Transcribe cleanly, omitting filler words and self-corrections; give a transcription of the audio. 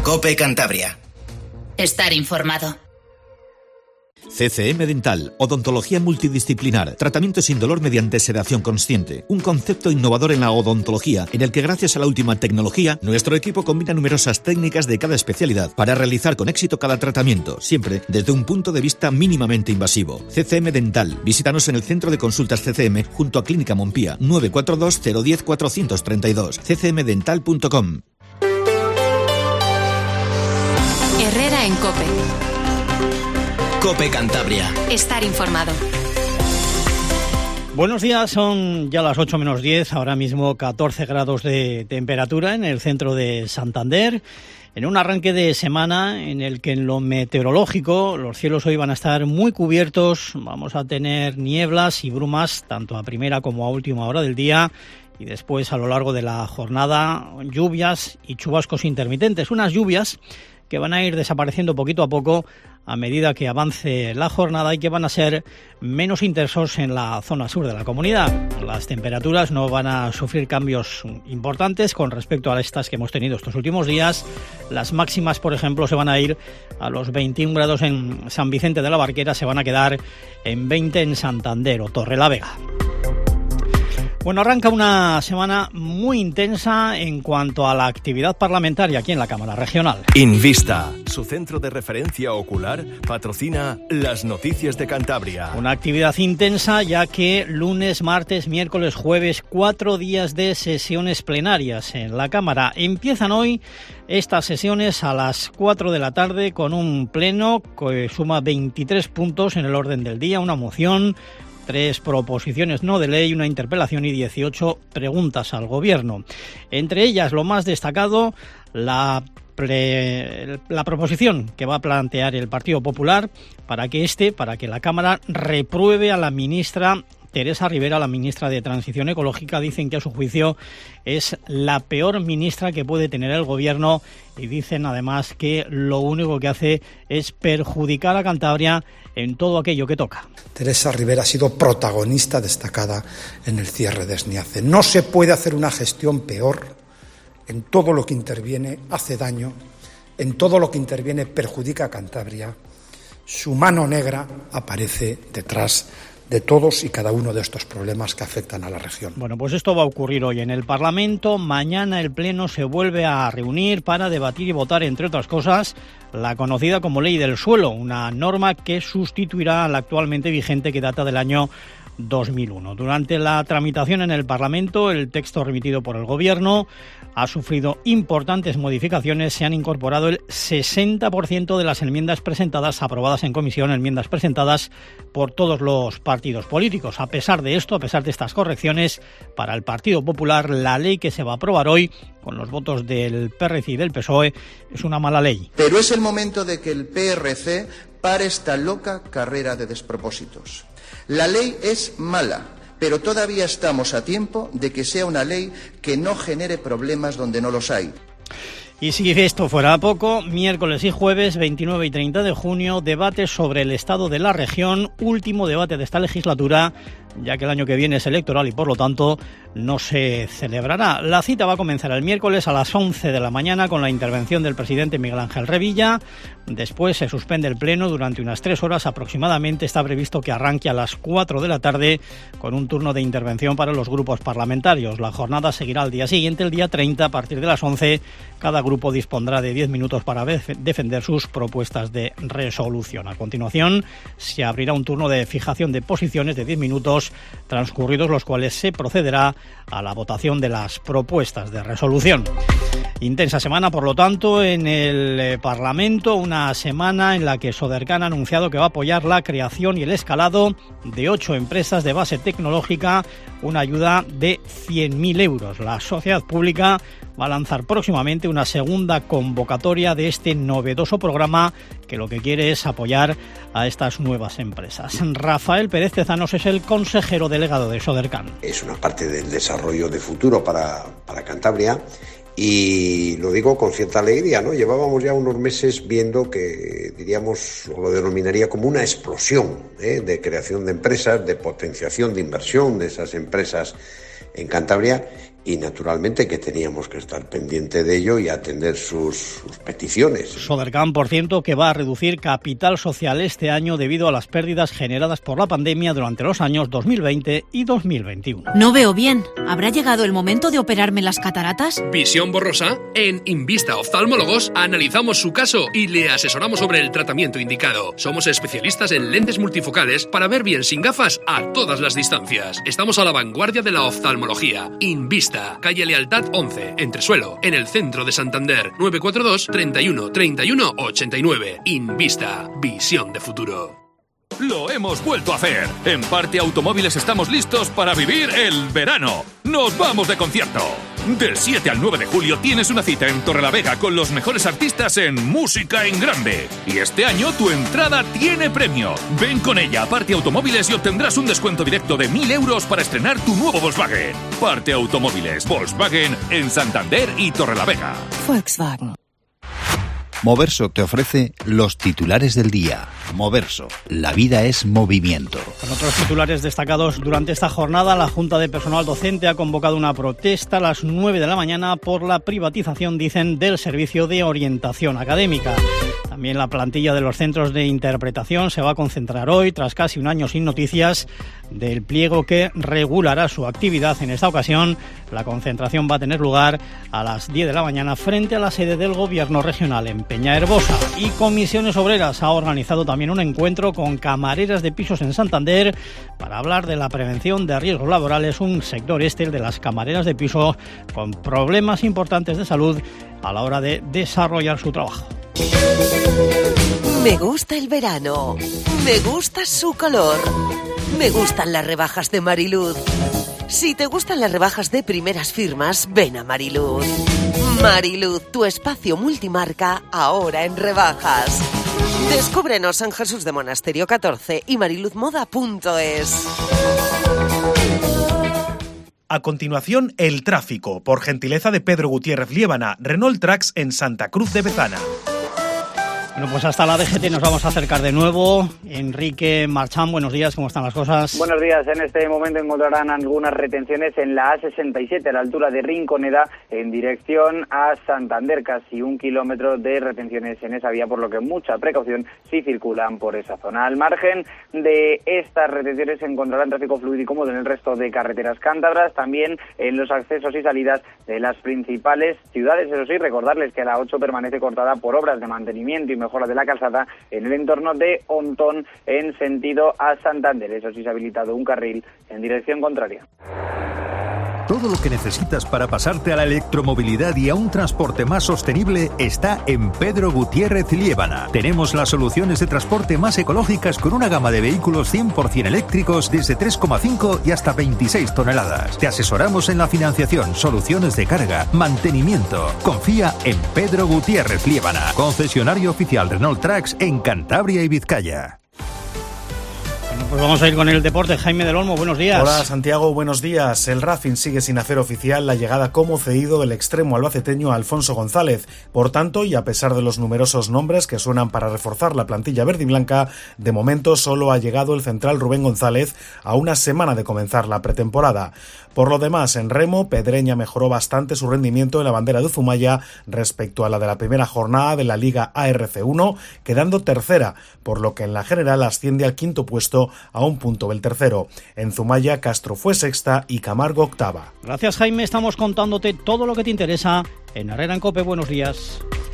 COPE Cantabria. Estar informado. CCM Dental, odontología multidisciplinar, tratamiento sin dolor mediante sedación consciente. Un concepto innovador en la odontología, en el que gracias a la última tecnología, nuestro equipo combina numerosas técnicas de cada especialidad para realizar con éxito cada tratamiento, siempre desde un punto de vista mínimamente invasivo. CCM Dental, visítanos en el Centro de Consultas CCM junto a Clínica Montpía, 942 010 432, ccmdental.com. Herrera en COPE. COPE Cantabria. Estar informado. Buenos días, son ya las 8 menos 10, ahora mismo 14 grados de temperatura en el centro de Santander, en un arranque de semana en el que en lo meteorológico los cielos hoy van a estar muy cubiertos, vamos a tener nieblas y brumas tanto a primera como a última hora del día y después a lo largo de la jornada lluvias y chubascos intermitentes, unas lluvias que van a ir desapareciendo poquito a poco a medida que avance la jornada y que van a ser menos intensos en la zona sur de la comunidad. Las temperaturas no van a sufrir cambios importantes con respecto a estas que hemos tenido estos últimos días. Las máximas, por ejemplo, se van a ir a los 21 grados en San Vicente de la Barquera, se van a quedar en 20 en Santander o Torrelavega. Bueno, arranca una semana muy intensa en cuanto a la actividad parlamentaria aquí en la Cámara Regional. Invista, su centro de referencia ocular, patrocina las noticias de Cantabria. Una actividad intensa ya que lunes, martes, miércoles, jueves, 4 días de sesiones plenarias en la Cámara. Empiezan hoy estas sesiones a las 4 de la tarde con un pleno que suma 23 puntos en el orden del día, una moción, 3 proposiciones no de ley, una interpelación y 18 preguntas al Gobierno. Entre ellas, lo más destacado, la proposición que va a plantear el Partido Popular para que la Cámara repruebe a la ministra Teresa Rivera, la ministra de Transición Ecológica. Dicen que a su juicio es la peor ministra que puede tener el Gobierno y dicen además que lo único que hace es perjudicar a Cantabria en todo aquello que toca. Teresa Rivera ha sido protagonista destacada en el cierre de SNIACE. No se puede hacer una gestión peor. En todo lo que interviene hace daño, en todo lo que interviene perjudica a Cantabria. Su mano negra aparece detrás de todos y cada uno de estos problemas que afectan a la región. Bueno, pues esto va a ocurrir hoy en el Parlamento. Mañana el Pleno se vuelve a reunir para debatir y votar, entre otras cosas, la conocida como Ley del Suelo, una norma que sustituirá a la actualmente vigente que data del año 2001. Durante la tramitación en el Parlamento, el texto remitido por el Gobierno ha sufrido importantes modificaciones. Se han incorporado el 60% de las enmiendas presentadas, aprobadas en comisión, enmiendas presentadas por todos los partidos políticos. A pesar de esto, a pesar de estas correcciones, para el Partido Popular, la ley que se va a aprobar hoy, con los votos del PRC y del PSOE, es una mala ley. Pero es el momento de que el PRC pare esta loca carrera de despropósitos. La ley es mala, pero todavía estamos a tiempo de que sea una ley que no genere problemas donde no los hay. Y si esto fuera poco, miércoles y jueves 29 y 30 de junio, debate sobre el estado de la región, último debate de esta legislatura, ya que el año que viene es electoral y por lo tanto no se celebrará. La cita va a comenzar el miércoles a las 11 de la mañana con la intervención del presidente Miguel Ángel Revilla. Después se suspende el pleno durante unas 3 horas aproximadamente. Está previsto que arranque a las 4 de la tarde con un turno de intervención para los grupos parlamentarios. La jornada seguirá al día siguiente, el día 30, a partir de las 11. Cada grupo dispondrá de 10 minutos para defender sus propuestas de resolución. A continuación, se abrirá un turno de fijación de posiciones de 10 minutos, transcurridos los cuales se procederá a la votación de las propuestas de resolución. Intensa semana, por lo tanto, en el Parlamento, una semana en la que Sodercan ha anunciado que va a apoyar la creación y el escalado de 8 empresas de base tecnológica, una ayuda de 100.000 euros. La sociedad pública va a lanzar próximamente una segunda convocatoria de este novedoso programa que lo que quiere es apoyar a estas nuevas empresas. Rafael Pérez Tezanos es el consejero delegado de Sodercan. Es una parte del desarrollo de futuro para Cantabria y lo digo con cierta alegría, ¿no? Llevábamos ya unos meses viendo que, diríamos, o lo denominaría como una explosión de creación de empresas, de potenciación de inversión de esas empresas en Cantabria, y naturalmente que teníamos que estar pendiente de ello y atender sus peticiones. Sodercan, por cierto, que va a reducir capital social este año debido a las pérdidas generadas por la pandemia durante los años 2020 y 2021. No veo bien. ¿Habrá llegado el momento de operarme las cataratas? ¿Visión borrosa? En Invista Oftalmólogos analizamos su caso y le asesoramos sobre el tratamiento indicado. Somos especialistas en lentes multifocales para ver bien sin gafas a todas las distancias. Estamos a la vanguardia de la oftalmología. Invista, calle Lealtad 11, Entresuelo, en el centro de Santander. 942 31 31 89. Invista, visión de futuro. Lo hemos vuelto a hacer. En Parte Automóviles estamos listos para vivir el verano. ¡Nos vamos de concierto! Del 7 al 9 de julio tienes una cita en Torrelavega con los mejores artistas en música en grande. Y este año tu entrada tiene premio. Ven con ella a Parte Automóviles y obtendrás un descuento directo de 1.000 euros para estrenar tu nuevo Volkswagen. Parte Automóviles Volkswagen en Santander y Torrelavega. Volkswagen. Moverso te ofrece los titulares del día. Moverso, la vida es movimiento. Con otros titulares destacados durante esta jornada, la Junta de Personal Docente ha convocado una protesta a las 9 de la mañana por la privatización, dicen, del servicio de orientación académica. También la plantilla de los centros de interpretación se va a concentrar hoy, tras casi un año sin noticias del pliego que regulará su actividad. En esta ocasión, la concentración va a tener lugar a las 10 de la mañana frente a la sede del Gobierno regional en Peñaherbosa. Y Comisiones Obreras ha organizado también un encuentro con camareras de pisos en Santander para hablar de la prevención de riesgos laborales, un sector el de las camareras de piso, con problemas importantes de salud a la hora de desarrollar su trabajo. Me gusta el verano, me gusta su color, me gustan las rebajas de Mariluz. Si te gustan las rebajas de primeras firmas, ven a Mariluz. Mariluz, tu espacio multimarca, ahora en rebajas. Descúbrenos en Jesús de Monasterio 14 y mariluzmoda.es. A continuación, el tráfico, por gentileza de Pedro Gutiérrez Liébana, Renault Trax en Santa Cruz de Bezana. Bueno, pues hasta la DGT nos vamos a acercar de nuevo. Enrique Marchán, buenos días, ¿cómo están las cosas? Buenos días, en este momento encontrarán algunas retenciones en la A67 a la altura de Rinconeda en dirección a Santander, casi 1 kilómetro de retenciones en esa vía, por lo que mucha precaución si circulan por esa zona. Al margen de estas retenciones se encontrarán tráfico fluido y cómodo en el resto de carreteras cántabras, también en los accesos y salidas de las principales ciudades. Eso sí, recordarles que la 8 permanece cortada por obras de mantenimiento y mejora de la calzada en el entorno de Ontón en sentido a Santander. Eso sí, se ha habilitado un carril en dirección contraria. Todo lo que necesitas para pasarte a la electromovilidad y a un transporte más sostenible está en Pedro Gutiérrez Liébana. Tenemos las soluciones de transporte más ecológicas con una gama de vehículos 100% eléctricos desde 3,5 y hasta 26 toneladas. Te asesoramos en la financiación, soluciones de carga, mantenimiento. Confía en Pedro Gutiérrez Liébana, concesionario oficial Renault Trax en Cantabria y Vizcaya. Pues vamos a ir con el deporte. Jaime del Olmo, buenos días. Hola Santiago, buenos días. El Racing sigue sin hacer oficial la llegada como cedido del extremo albaceteño Alfonso González. Por tanto, y a pesar de los numerosos nombres que suenan para reforzar la plantilla verde y blanca, de momento solo ha llegado el central Rubén González a una semana de comenzar la pretemporada. Por lo demás, en remo, Pedreña mejoró bastante su rendimiento en la bandera de Zumaya respecto a la de la primera jornada de la Liga ARC1, quedando tercera, por lo que en la general asciende al quinto puesto a un punto del tercero. En Zumaya, Castro fue sexta y Camargo octava. Gracias, Jaime. Estamos contándote todo lo que te interesa en Herrera en COPE. Buenos días.